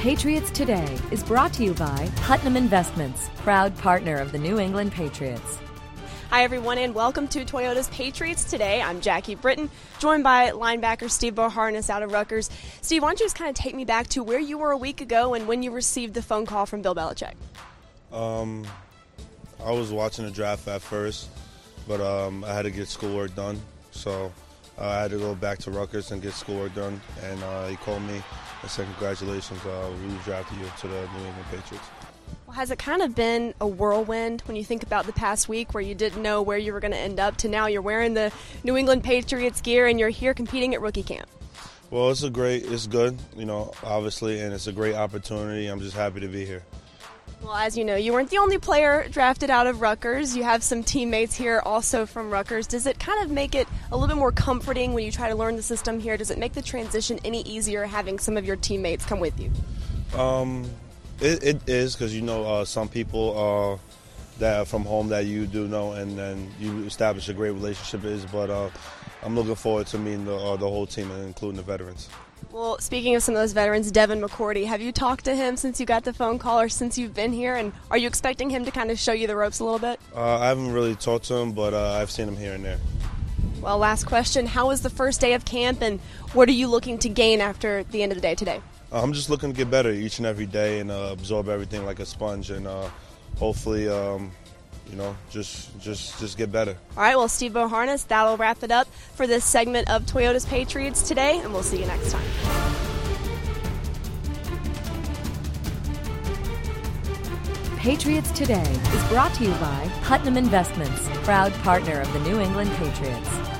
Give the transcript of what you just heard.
Patriots Today is brought to you by Putnam Investments, proud partner of the New England Patriots. Hi, everyone, and welcome to Toyota's Patriots Today. I'm Jackie Britton, joined by linebacker Steve Boharness out of Rutgers. Steve, why don't you just kind of take me back to where you were a week ago and when you received the phone call from Bill Belichick? I was watching the draft at first, but I had to get schoolwork done. So I had to go back to Rutgers and get schoolwork done. And he called me and said, congratulations, we drafted you to the New England Patriots. Well, has it kind of been a whirlwind when you think about the past week where you didn't know where you were going to end up to now you're wearing the New England Patriots gear and you're here competing at rookie camp? Well, it's good, obviously, and it's a great opportunity. I'm just happy to be here. Well, as you know, you weren't the only player drafted out of Rutgers. You have some teammates here also from Rutgers. Does it kind of make it a little bit more comforting when you try to learn the system here? Does it make the transition any easier having some of your teammates come with you? It is, because some people that are from home that you do know, and then you establish a great relationship. But I'm looking forward to meeting the whole team, including the veterans. Well, speaking of some of those veterans, Devin McCourty, have you talked to him since you got the phone call or since you've been here? And are you expecting him to kind of show you the ropes a little bit? I haven't really talked to him, but I've seen him here and there. Well, last question. How was the first day of camp, and what are you looking to gain after the end of the day today? I'm just looking to get better each and every day and absorb everything like a sponge, and hopefully, just get better. All right, well, Steve Boharness, that'll wrap it up for this segment of Toyota's Patriots Today, and we'll see you next time. Patriots Today is brought to you by Putnam Investments, proud partner of the New England Patriots.